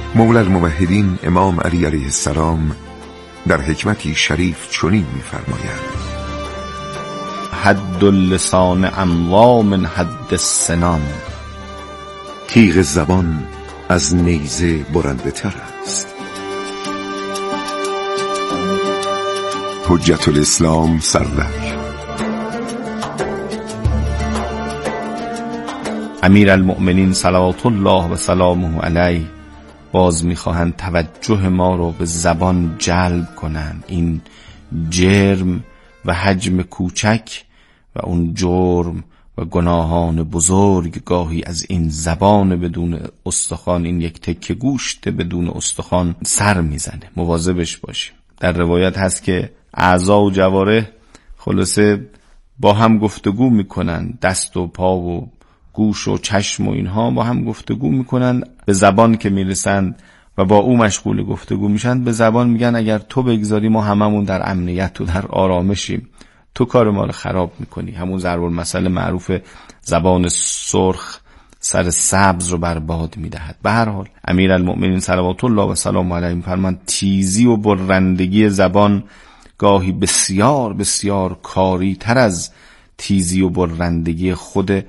مولا الموحدین امام علی علیه السلام در حکمتی شریف چنین می‌فرمایند: حد اللسان اموا من حد السنان. تیغ زبان از نیزه برنده تر است. حجت الاسلام سرلک. امیر المؤمنین صلوات الله و سلامه علیه باز میخواهند توجه ما رو به زبان جلب کنند. این جرم و حجم کوچک و اون جرم و گناهان بزرگ گاهی از این زبان بدون استخوان، این یک تکه گوشت بدون استخوان سر میزنه. مواظبش باشیم. در روایت هست که اعضا و جوارح خلاصه با هم گفتگو میکنن، دست و پا و گوش و چشم و اینها با هم گفتگو میکنن. به زبان که میرسند و با او مشغول گفتگو میشن، به زبان میگن اگر تو بگذاری ما هممون در امنیت و در آرامشیم، تو کار ما رو خراب میکنی. همون ضرب المثل معروف زبان سرخ سر سبز رو برباد میدهد. به هر حال امیرالمؤمنین صلوات الله و سلام علیه میفرمایند تیزی و برندگی زبان گاهی بسیار بسیار کاری تر از تیزی و برندگی خود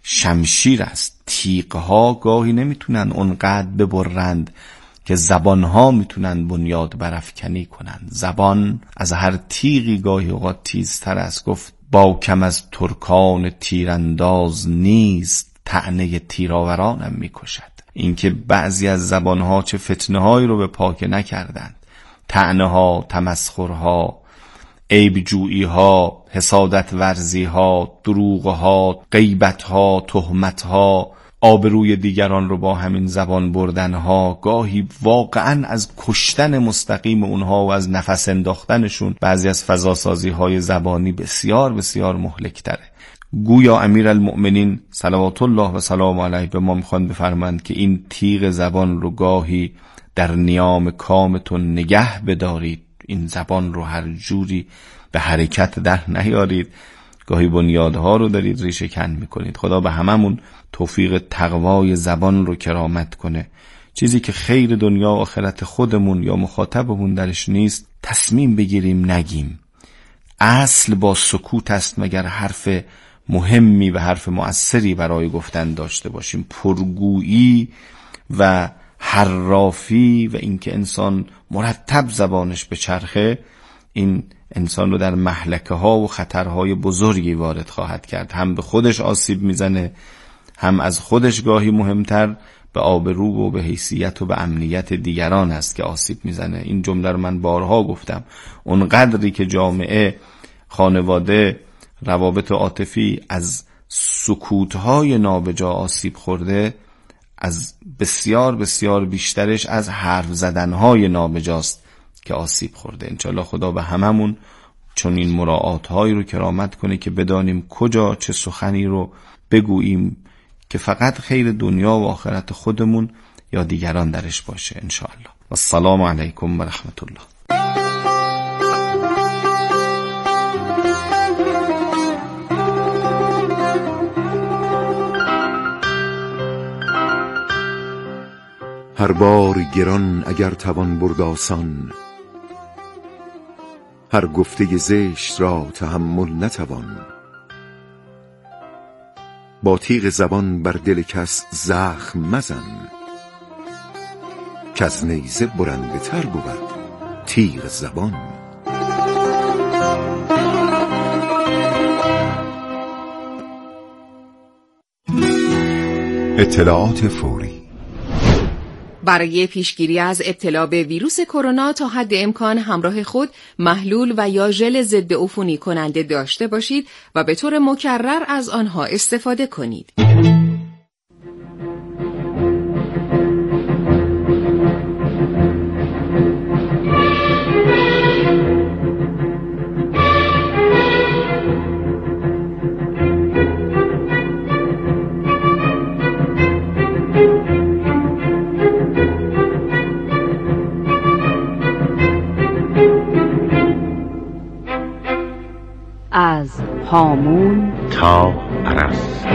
شمشیر است. تیغها گاهی نمیتونن اونقدر ببرند که زبانها میتونن بنیاد برافکنی کنن. زبان از هر تیغی گاهی اوقات تیزتر است. گفت با کم از ترکان تیرانداز نیست، طعنه تیراورانم میکشد. اینکه بعضی از زبانها چه فتنه‌هایی رو به پاک نکردند، طعنه‌ها، تمسخرها، عیب جویی‌ها، حسادت ورزی‌ها، دروغ‌ها، غیبت‌ها، تهمت‌ها، آبروی دیگران رو با همین زبان بردنها، گاهی واقعاً از کشتن مستقیم اونها و از نفس انداختنشون بعضی از فضاسازی‌های زبانی بسیار بسیار مهلک‌تره. گویا امیرالمؤمنین صلوات الله و سلام علیه به ما میخوان بفرمایند که این تیغ زبان رو گاهی در نیام کامتون نگه بدارید. این زبان رو هر جوری به حرکت در نیارید. گاهی بنیادها رو دارید ریشه کن میکنید. خدا به هممون توفیق تقوای زبان رو کرامت کنه. چیزی که خیر دنیا و آخرت خودمون یا مخاطبمون درش نیست تصمیم بگیریم نگیم. اصل با سکوت است مگر حرف مهمی و حرف مؤثری برای گفتن داشته باشیم. پرگویی و حرافی و اینکه انسان مرتب زبانش به چرخه، این انسان رو در مهلکه ها و خطرهای بزرگی وارد خواهد کرد. هم به خودش آسیب میزنه، هم از خودش گاهی مهمتر به آبرو و به حیثیت و به امنیت دیگران است که آسیب میزنه. این جمله رو من بارها گفتم. اون قدری که جامعه، خانواده، روابط عاطفی از سکوتهای نابجا آسیب خورده، از بسیار بسیار بیشترش از حرف زدنهای نابجاست که آسیب خورده. انشالله خدا به هممون چون این مراعاتهایی رو کرامت کنه که بدانیم کجا چه سخنی رو بگوییم که فقط خیر دنیا و آخرت خودمون یا دیگران درش باشه انشالله. السلام علیکم و رحمت الله. هر بار گران اگر توان برد آسان، هر گفته زشت را تحمل نتوان. با تیغ زبان بر دل کس زخم مزن، کز نیزه برنده تر بود تیغ زبان. اطلاعات فوری برای پیشگیری از ابتلا به ویروس کرونا تا حد امکان همراه خود محلول و یا ژل ضد عفونی کننده داشته باشید و به طور مکرر از آنها استفاده کنید. از هامون تا عرس.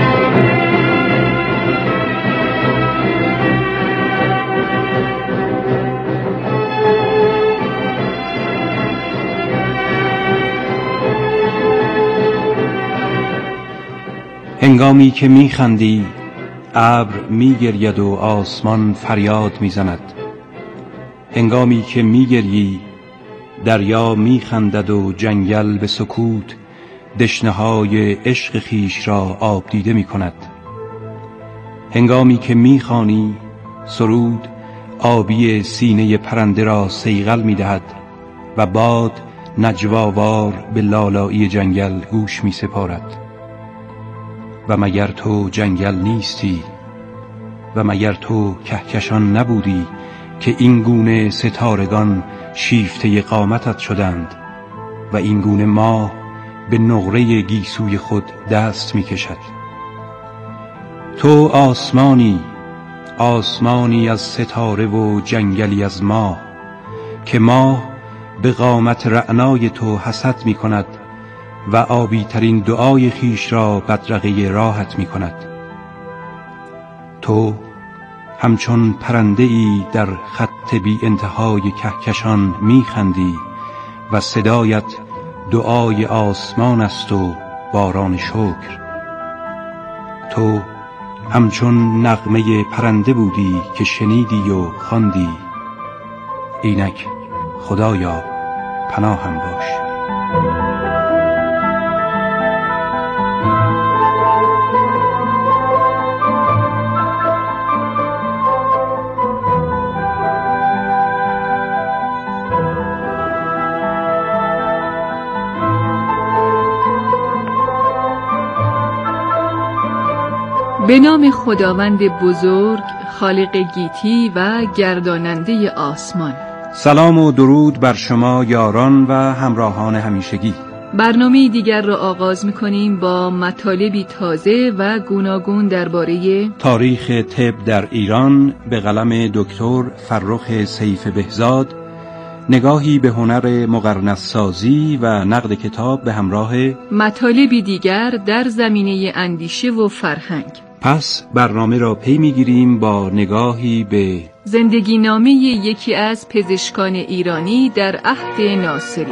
هنگامی که میخندی ابر میگرید و آسمان فریاد میزند. هنگامی که میگری دریا میخندد و جنگل به سکوت دشنه‌های عشق خویش را آب دیده میکند. هنگامی که میخوانی سرود آبی سینه پرنده را صیقل میدهد و باد نجواوار به لالایی جنگل گوش میسپارد. و مگر تو جنگل نیستی؟ و مگر تو کهکشان نبودی که این گونه ستارگان شیفته قامتت شدند و این گونه ماه به نقره گیسوی خود دست می کشد؟ تو آسمانی، آسمانی از ستاره و جنگلی از ماه که ماه به قامت رعنای تو حسد می کند و آبی ترین دعای خیش را بدرقه راحت می کند. تو همچون پرنده ای در خط بی انتهای کهکشان می خندی و صدایت دعای آسمان است و باران شکر. تو همچون نغمه پرنده بودی که شنیدی و خواندی. اینک خدایا پناهم باش. به نام خداوند بزرگ، خالق گیتی و گرداننده آسمان. سلام و درود بر شما یاران و همراهان همیشگی. برنامه دیگر را آغاز می‌کنیم با مطالبی تازه و گوناگون درباره تاریخ طب در ایران به قلم دکتر فرخ سیف بهزاد، نگاهی به هنر مقرنس‌سازی و نقد کتاب به همراه مطالبی دیگر در زمینه اندیشه و فرهنگ. پس برنامه را پی می‌گیریم با نگاهی به زندگی نامه یکی از پزشکان ایرانی در عهد ناصری.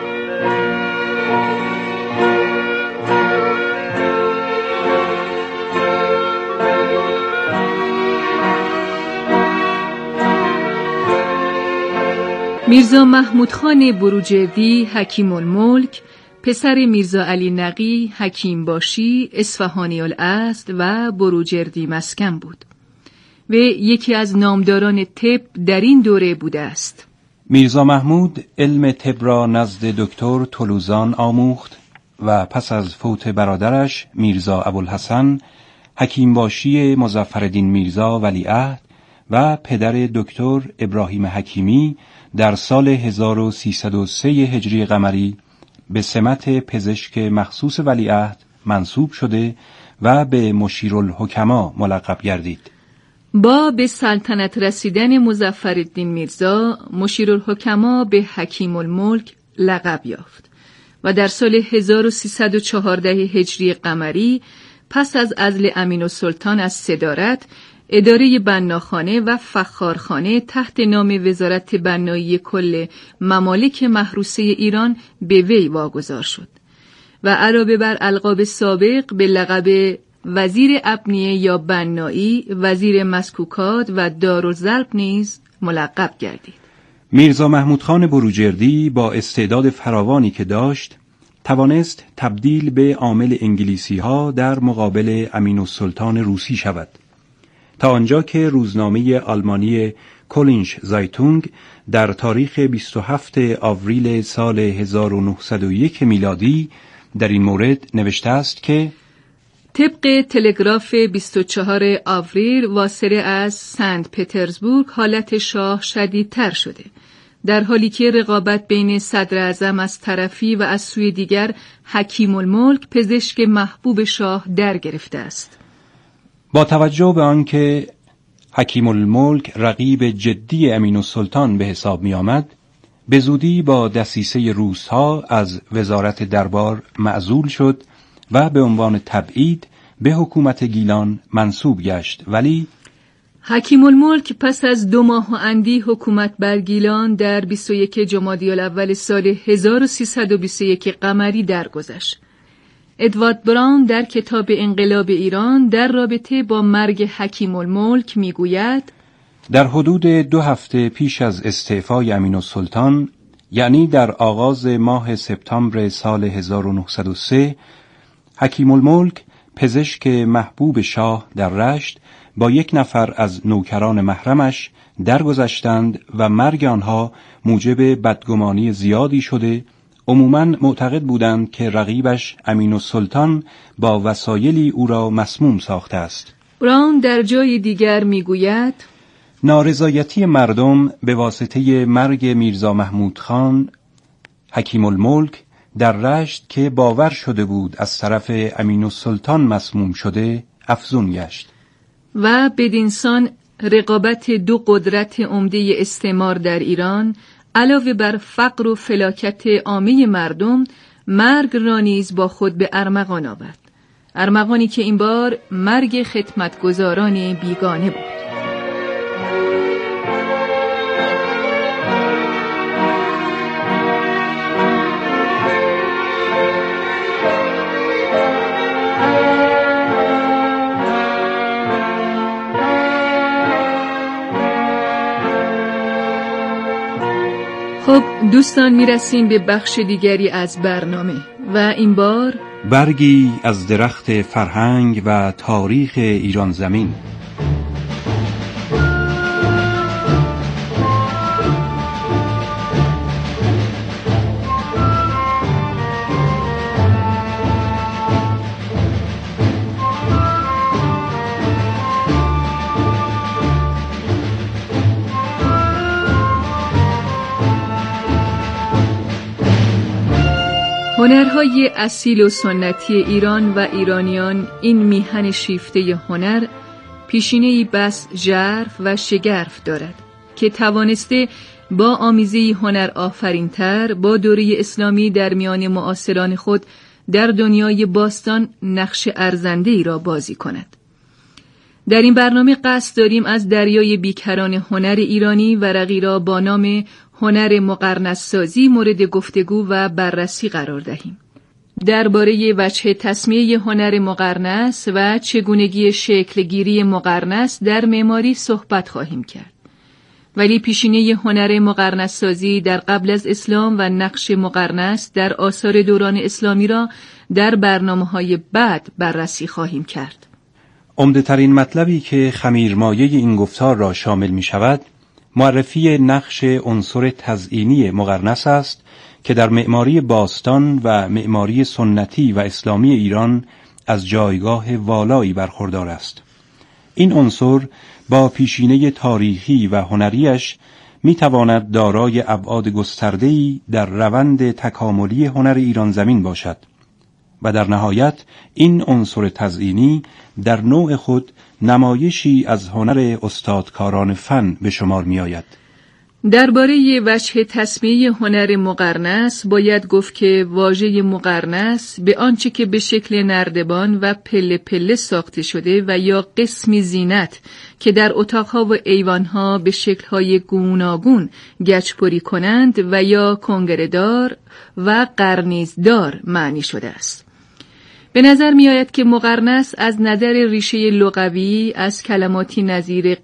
میرزا محمود خان بروجردی حکیم الملک، پسر میرزا علی نقی حکیم باشی اصفهانی الاصل و بروجردی مسکن بود و یکی از نامداران طب در این دوره بوده است. میرزا محمود علم طب را نزد دکتر طلوزان آموخت و پس از فوت برادرش میرزا ابوالحسن حکیم باشی مظفرالدین میرزا ولیعهد و پدر دکتر ابراهیم حکیمی در سال 1303 هجری قمری به سمت پزشک مخصوص ولیعهد منصوب شده و به مشیرالحکما ملقب گردید. با به سلطنت رسیدن مظفرالدین میرزا، مشیرالحکما به حکیم الملک لقب یافت و در سال 1314 هجری قمری پس از عزل امین‌السلطان از صدارت، اداره بناخانه و فخارخانه تحت نام وزارت بنایی کل ممالک محروسه ایران به وی واگذار شد و علاوه بر القاب سابق به لقب وزیر ابنیه یا بنایی، وزیر مسکوکات و دارالضرب نیز ملقب گردید. میرزا محمود خان بروجردی با استعداد فراوانی که داشت توانست تبدیل به عامل انگلیسی ها در مقابل امین‌السلطان روسی شود، تا آنجا که روزنامه آلمانی کولینش زایتونگ در تاریخ 27 آوریل سال 1901 میلادی در این مورد نوشته است که طبق تلگراف 24 آوریل واصله از سنت پترزبورگ حالت شاه شدیدتر شده، در حالی که رقابت بین صدر اعظم از طرفی و از سوی دیگر حکیم الملک پزشک محبوب شاه در گرفته است. با توجه به آنکه حکیم الملک رقیب جدی امین‌السلطان به حساب می آمد، به زودی با دسیسه روس‌ها از وزارت دربار معزول شد و به عنوان تبعید به حکومت گیلان منصوب گشت. ولی حکیم الملک پس از 2 ماه و اندی حکومت بر گیلان در 21 جمادی الاول سال 1321 قمری درگذشت. ادوارد براون در کتاب انقلاب ایران در رابطه با مرگ حکیم الملک میگوید در حدود 2 هفته پیش از استعفای امین‌السلطان، یعنی در آغاز ماه سپتامبر سال 1903، حکیم الملک پزشک محبوب شاه در رشت با 1 نفر از نوکران محرمش درگذشتند و مرگ آنها موجب بدگمانی زیادی شده. عموماً معتقد بودند که رقیبش امین‌السلطان با وسایلی او را مسموم ساخته است. براون در جای دیگر میگوید نارضایتی مردم به واسطه مرگ میرزا محمود خان، حکیم الملک در رشت که باور شده بود از طرف امین‌السلطان مسموم شده افزون گشت و بدینسان رقابت 2 قدرت عمده استعمار در ایران علاوه بر فقر و فلاکت عامه مردم، مرگ را نیز با خود به ارمغان آورد. ارمغانی که این بار مرگ خدمتگزاران بیگانه بود. خب دوستان، میرسیم به بخش دیگری از برنامه و این بار برگی از درخت فرهنگ و تاریخ ایران زمین. هنرهای اصیل و سنتی ایران و ایرانیان، این میهن شیفته هنر پیشینه‌ای بس ژرف و شگرف دارد که توانسته با آمیزه‌ای هنر آفرین‌تر با دوره اسلامی در میان معاصران خود در دنیای باستان نقش ارزنده‌ای را بازی کند. در این برنامه قصد داریم از دریای بیکران هنر ایرانی ورقی را با نام هنر مقرنس‌سازی مورد گفتگو و بررسی قرار دهیم. درباره وجه تسمیه هنر مقرنس و چگونگی شکلگیری مقرنس در معماری صحبت خواهیم کرد. ولی پیشینه هنر مقرنس‌سازی در قبل از اسلام و نقش مقرنس در آثار دوران اسلامی را در برنامه‌های بعد بررسی خواهیم کرد. عمده‌ترین مطلبی که خمیرمایه این گفتار را شامل می شود، معرفی نقش عنصر تزئینی مقرنس است که در معماری باستان و معماری سنتی و اسلامی ایران از جایگاه والایی برخوردار است. این عنصر با پیشینه تاریخی و هنریش می تواند دارای ابعاد گسترده‌ای در روند تکاملی هنر ایران زمین باشد و در نهایت این عنصر تزئینی در نوع خود نمایشی از هنر استادکاران فن به شمار می آید. درباره وجه تسمیه هنر مقرنس باید گفت که واژه مقرنس به آنچه که به شکل نردبان و پله پله ساخته شده و یا قسمی زینت که در اتاقها و ایوانها به شکل‌های گوناگون گچپری کنند و یا کنگره‌دار و قرنیزدار معنی شده است. به نظر می آید که مقرنس از نظر ریشه لغوی از کلماتی نظیر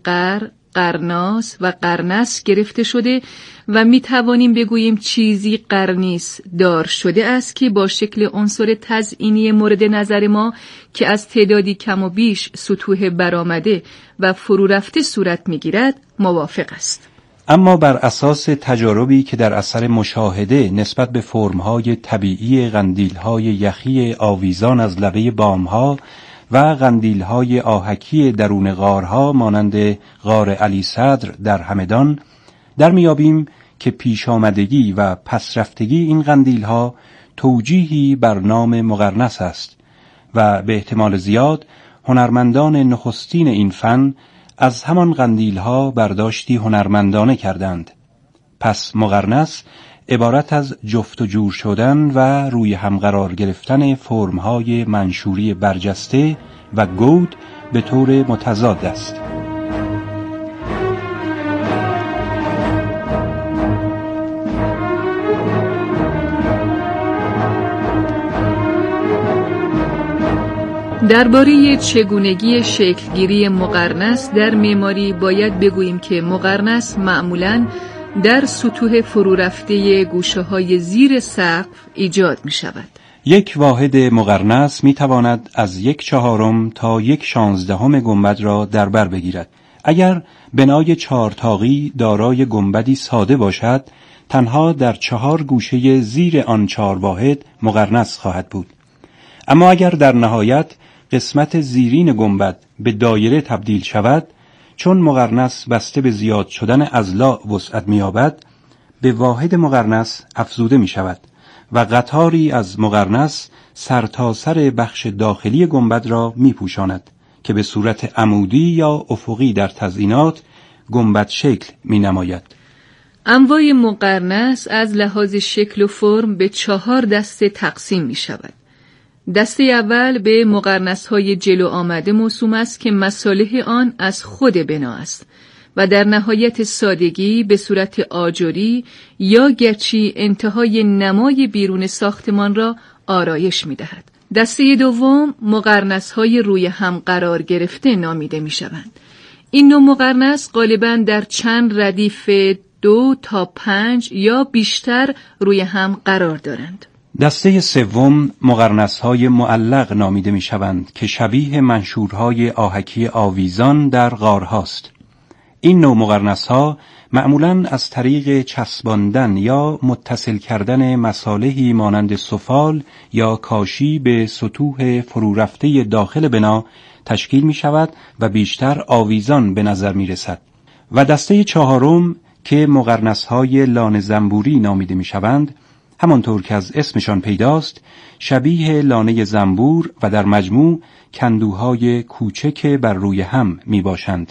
قرناس و قرنس گرفته شده و می توانیم بگوییم چیزی قرنیس دار شده است که با شکل عنصر تزئینی مورد نظر ما که از تعدادی کم و بیش سطوح برآمده و فرو رفته صورت می گیرد موافق است. اما بر اساس تجاربی که در اثر مشاهده نسبت به فرم‌های طبیعی قندیل‌های یخی آویزان از لبه بام‌ها و قندیل‌های آهکی درون غارها مانند غار علی صدر در همدان در میابیم که پیش آمدگی و پسرفتگی این قندیل‌ها توجیهی بر نام مقرنس است و به احتمال زیاد هنرمندان نخستین این فن از همان قندیل‌ها برداشتی هنرمندانه کردند. پس مقرنس عبارت از جفت و جور شدن و روی هم قرار گرفتن فرم‌های منشوری برجسته و گود به طور متضاد است. درباره چگونگی شکلگیری مقرنس در معماری باید بگوییم که مقرنس معمولاً در سطوح فرو رفته گوشه‌های زیر سقف ایجاد می شود. یک واحد مقرنس می تواند از 1/4 تا 1/16 گنبد را در بر بگیرد. اگر بنای 4 طاقی دارای گنبدی ساده باشد، تنها در 4 گوشه زیر آن 4 واحد مقرنس خواهد بود. اما اگر در نهایت قسمت زیرین گنبد به دایره تبدیل شود، چون مقرنس بسته به زیاد شدن اضلاع وسعت می‌یابد، به واحد مقرنس افزوده می شود و قطاری از مقرنس سرتاسر بخش داخلی گنبد را می پوشاند که به صورت عمودی یا افقی در تزئینات گنبد شکل می نماید. انواع مقرنس از لحاظ شکل و فرم به 4 دسته تقسیم می شود. دسته اول به مقرنس‌های جلو آمده موسوم است که مصالح آن از خود بنا است و در نهایت سادگی به صورت آجری یا گچی انتهای نمای بیرون ساختمان را آرایش می‌دهد. دسته دوم مقرنس‌های روی هم قرار گرفته نامیده می‌شوند. این نوع مقرنس غالباً در چند ردیف 2 تا 5 یا بیشتر روی هم قرار دارند. دسته سوم مقرنس‌های معلق نامیده می‌شوند که شبیه منشورهای آهکی آویزان در غارهاست. این نوع مقرنس‌ها معمولاً از طریق چسباندن یا متصل کردن مصالحی مانند سفال یا کاشی به سطوح فرو رفته داخل بنا تشکیل می‌شود و بیشتر آویزان به نظر می‌رسد. و دسته چهارم که مقرنس‌های لانه زنبوری نامیده می‌شوند، همانطور که از اسمشان پیداست شبیه لانه زنبور و در مجموع کندوهای کوچک بر روی هم می باشند.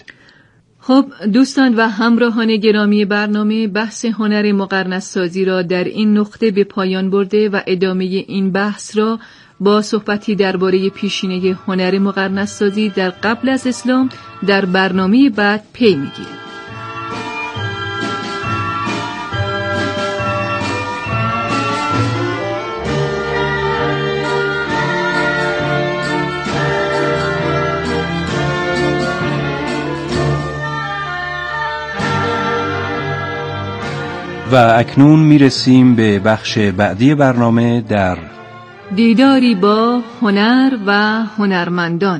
خب دوستان و همراهان گرامی برنامه، بحث هنر مقرنس سازی را در این نقطه به پایان برده و ادامه این بحث را با صحبتی درباره پیشینه هنر مقرنس سازی در قبل از اسلام در برنامه بعد پی می‌گیریم. و اکنون میرسیم به بخش بعدی برنامه در دیداری با هنر و هنرمندان.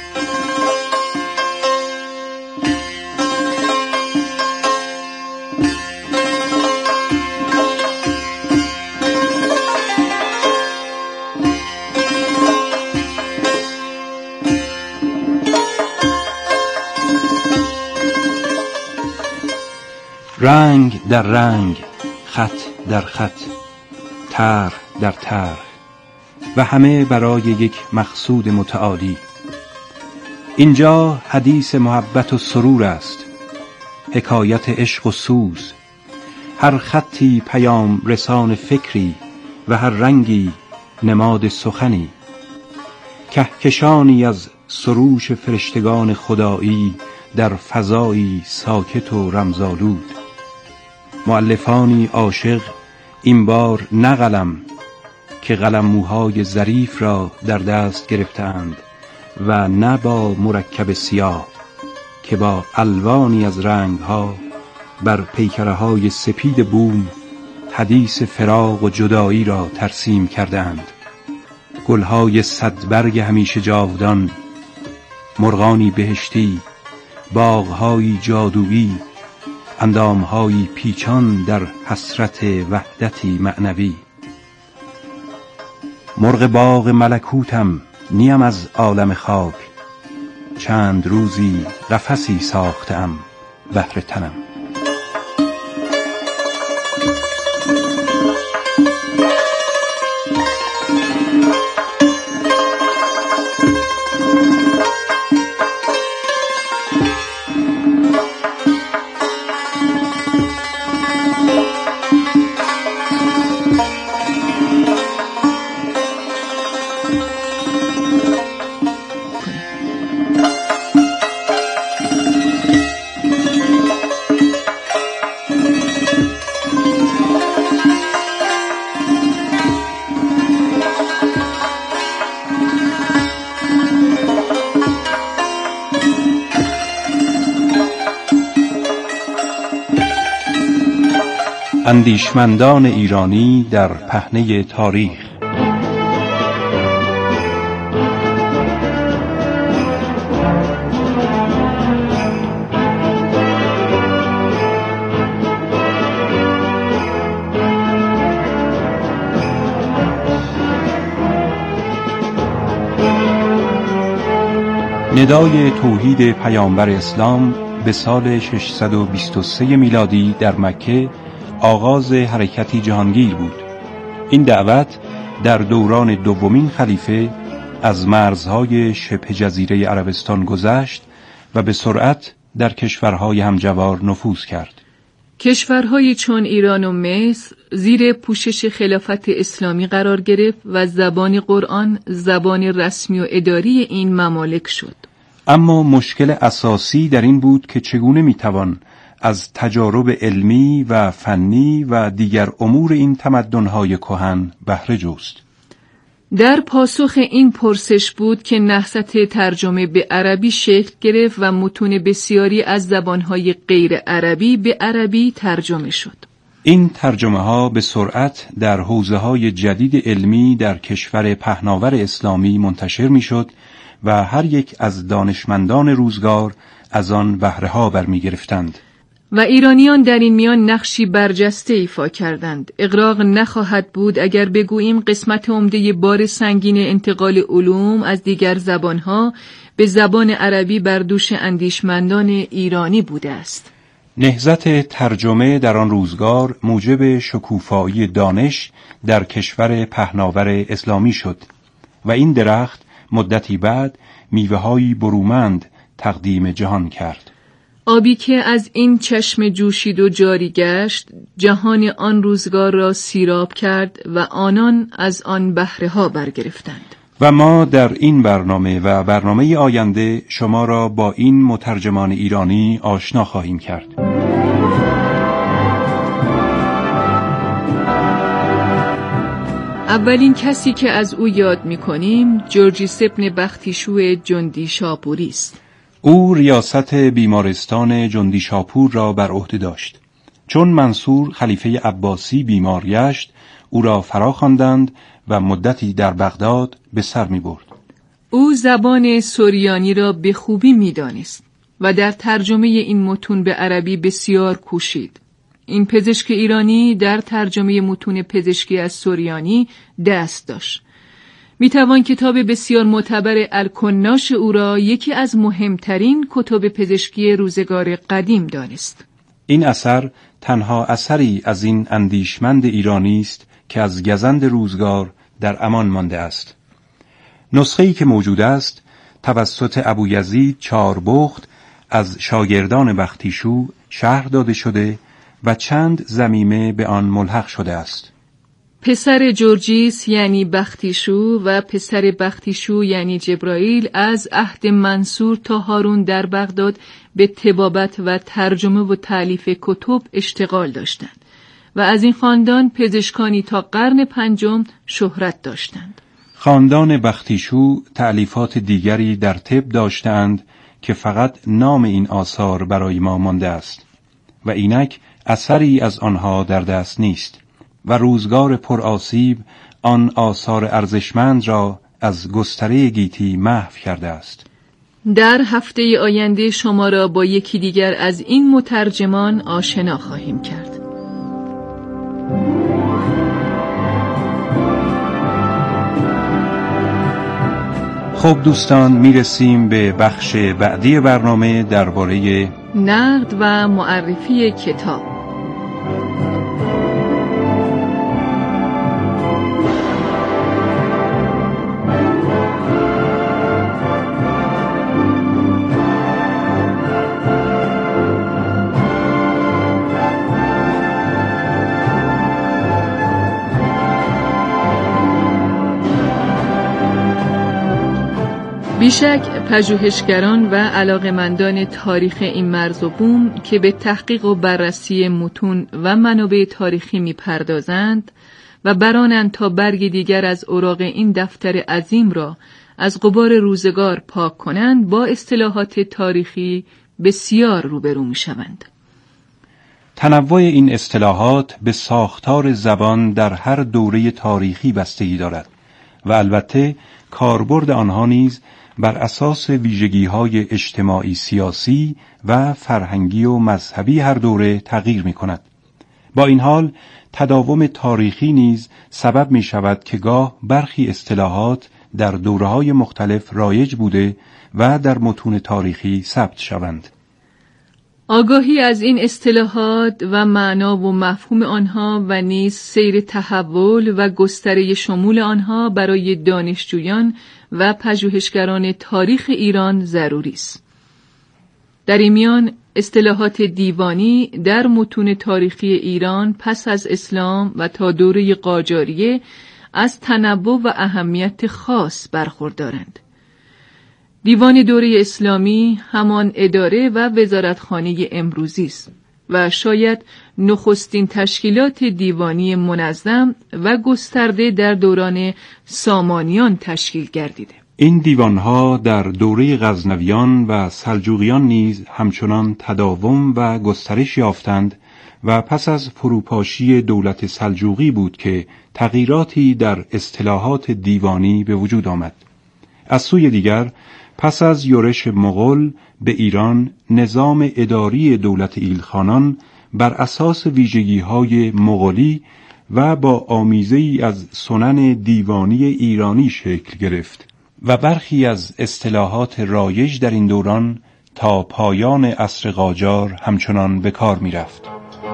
رنگ در رنگ، خط در خط، طرح در طرح و همه برای یک مقصود متعالی. اینجا حدیث محبت و سرور است، حکایت عشق و سوز، هر خطی پیام رسان فکری و هر رنگی نماد سخنی، کهکشانی از سروش فرشتگان خدایی در فضایی ساکت و رمزآلود. مؤلفانی عاشق این بار نه قلم که قلمموهای ظریف را در دست گرفتند و نه با مرکب سیاه که با الوانی از رنگها بر پیکره‌های سپید بوم حدیث فراق و جدایی را ترسیم کردند. گلهای صدبرگ همیشه جاودان، مرغانی بهشتی، باغهای جادویی، اندامهای پیچان در حسرت وحدتی معنوی. مرغ باغ ملکوتم نیم از عالم خاک، چند روزی قفسی ساختم بهر تنم. اندیشمندان ایرانی در پهنه تاریخ. ندای توحید پیامبر اسلام به سال 623 میلادی در مکه آغاز حرکتی جهانگیر بود. این دعوت در دوران دومین خلیفه از مرزهای شبه جزیره عربستان گذشت و به سرعت در کشورهای همجوار نفوذ کرد. کشورهای چون ایران و مصر زیر پوشش خلافت اسلامی قرار گرفت و زبان قرآن زبان رسمی و اداری این ممالک شد. اما مشکل اساسی در این بود که چگونه میتوان از تجارب علمی و فنی و دیگر امور این تمدن‌های کهن بهره جست. در پاسخ این پرسش بود که نهضت ترجمه به عربی شکل گرفت و متون بسیاری از زبانهای غیر عربی به عربی ترجمه شد. این ترجمه ها به سرعت در حوزه‌های جدید علمی در کشور پهناور اسلامی منتشر میشد و هر یک از دانشمندان روزگار از آن بهره ها برمی گرفتند. و ایرانیان در این میان نقشی برجسته ایفا کردند. اغراق نخواهد بود اگر بگوییم قسمت عمده بار سنگین انتقال علوم از دیگر زبانها به زبان عربی بر دوش اندیشمندان ایرانی بوده است. نهضت ترجمه در آن روزگار موجب شکوفایی دانش در کشور پهناور اسلامی شد و این درخت مدتی بعد میوه‌هایی برومند تقدیم جهان کرد. آبی که از این چشم جوشید و جاری گشت جهان آن روزگار را سیراب کرد و آنان از آن بهره ها برگرفتند. و ما در این برنامه و برنامه آینده شما را با این مترجمان ایرانی آشنا خواهیم کرد. اولین کسی که از او یاد می‌کنیم جورجیس ابن بختیشوی جندیشاپوری است. او ریاست بیمارستان جندیشاپور را بر عهده داشت. چون منصور خلیفه عباسی بیمار گشت، او را فراخواندند و مدتی در بغداد به سر می‌برد. او زبان سوریانی را به خوبی می‌دانست و در ترجمه این متون به عربی بسیار کوشید. این پزشک ایرانی در ترجمه متون پزشکی از سوریانی دست داشت. میتوان کتاب بسیار معتبر الکناش او را یکی از مهمترین کتب پزشکی روزگار قدیم دانست. این اثر تنها اثری از این اندیشمند ایرانی است که از گزند روزگار در امان مانده است. نسخه‌ای که موجود است توسط ابویزید چاربخت از شاگردان بختیشو شرح داده شده و چند ضمیمه به آن ملحق شده است. پسر جورجیس یعنی بختیشو و پسر بختیشو یعنی جبرائیل از عهد منصور تا هارون در بغداد به طبابت و ترجمه و تألیف کتب اشتغال داشتند و از این خاندان پزشکانی تا قرن پنجم شهرت داشتند. خاندان بختیشو تألیفات دیگری در طب داشتند که فقط نام این آثار برای ما مانده است و اینک اثری از آنها در دست نیست و روزگار پرآسیب آن آثار ارزشمند را از گستره گیتی محو کرده است. در هفته آینده شما را با یکی دیگر از این مترجمان آشنا خواهیم کرد. خب دوستان، میرسیم به بخش بعدی برنامه درباره نقد و معرفی کتاب. بیشک پژوهشگران و علاقه‌مندان تاریخ این مرز و بوم که به تحقیق و بررسی متون و منابع تاریخی می‌پردازند و برانند تا برگی دیگر از اوراق این دفتر عظیم را از غبار روزگار پاک کنند، با اصطلاحات تاریخی بسیار روبرو می‌شوند. تنوع این اصطلاحات به ساختار زبان در هر دوره تاریخی بستگی دارد و البته کاربرد آنها نیز بر اساس ویژگی‌های اجتماعی، سیاسی و فرهنگی و مذهبی هر دوره تغییر می‌کند. با این حال تداوم تاریخی نیز سبب می‌شود که گاه برخی اصطلاحات در دوره‌های مختلف رایج بوده و در متون تاریخی ثبت شوند. آگاهی از این اصطلاحات و معنا و مفهوم آنها و نیز سیر تحول و گستره شمول آنها برای دانشجویان و پژوهشگران تاریخ ایران ضروری است. در این میان اصطلاحات دیوانی در متون تاریخی ایران پس از اسلام و تا دوره قاجاریه از تنوع و اهمیت خاص برخوردارند. دیوان دوره اسلامی همان اداره و وزارتخانه امروزی است و شاید نخستین تشکیلات دیوانی منظم و گسترده در دوران سامانیان تشکیل گردیده. این دیوانها در دوره غزنویان و سلجوقیان نیز همچنان تداوم و گسترش یافتند و پس از فروپاشی دولت سلجوقی بود که تغییراتی در اصطلاحات دیوانی به وجود آمد. از سوی دیگر پس از یورش مغول به ایران نظام اداری دولت ایلخانان بر اساس ویژگی‌های مغولی و با آمیزه‌ای از سنن دیوانی ایرانی شکل گرفت و برخی از اصطلاحات رایج در این دوران تا پایان عصر قاجار همچنان به کار می‌رفت.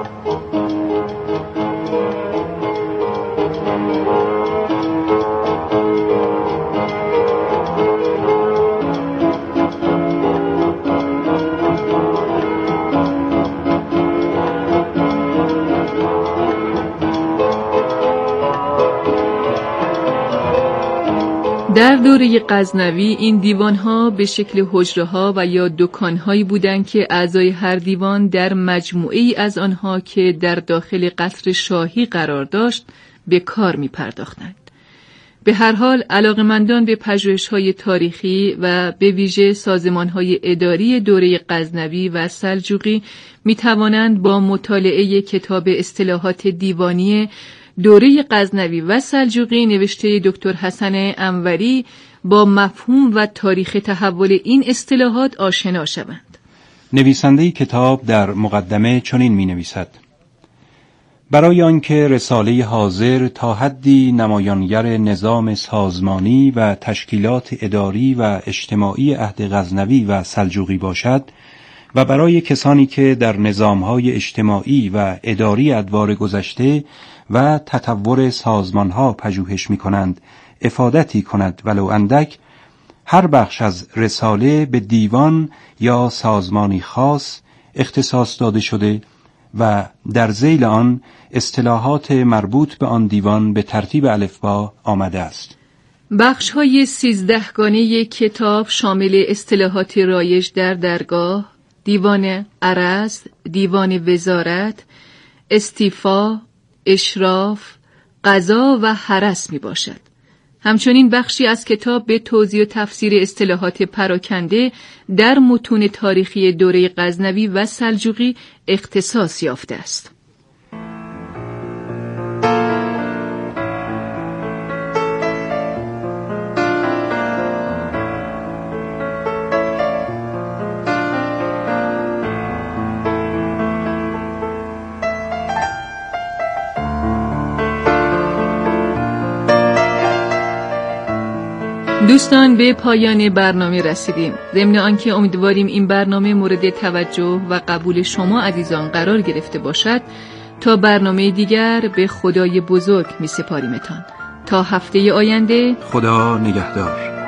در دوره غزنوی این دیوانها به شکل حجره‌ها و یا دکان‌هایی بودند که اعضای هر دیوان در مجموعه‌ای از آنها که در داخل قصر شاهی قرار داشت به کار می‌پرداختند. به هر حال علاقه‌مندان به پژوهش‌های تاریخی و به ویژه سازمان‌های اداری دوره غزنوی و سلجوقی می‌توانند با مطالعه کتاب اصطلاحات دیوانی دوره غزنوی و سلجوقی نوشته دکتر حسن انوری با مفهوم و تاریخ تحول این اصطلاحات آشنا شوند. نویسنده کتاب در مقدمه چنین می‌نویسد: برای آنکه رساله حاضر تا حدی نمایانگر نظام سازمانی و تشکیلات اداری و اجتماعی عهد غزنوی و سلجوقی باشد و برای کسانی که در نظام‌های اجتماعی و اداری ادوار گذشته و تطور سازمان‌ها پژوهش می‌کنند افادتی کند ولو اندک، هر بخش از رساله به دیوان یا سازمانی خاص اختصاص داده شده و در ذیل آن اصطلاحات مربوط به آن دیوان به ترتیب الفبا آمده است. بخش‌های 13 گانه کتاب شامل اصطلاحات رایج در درگاه، دیوان عرض، دیوان وزارت، استیفا، اشراف، قضا و حرس می باشد. همچنین بخشی از کتاب به توضیح و تفسیر اصطلاحات پراکنده در متون تاریخی دوره غزنوی و سلجوقی اختصاص یافته است. دوستان، به پایان برنامه رسیدیم. ضمن آنکه امیدواریم این برنامه مورد توجه و قبول شما عزیزان قرار گرفته باشد، تا برنامه دیگر به خدای بزرگ می سپاریمتان. تا هفته آینده، خدا نگهدار.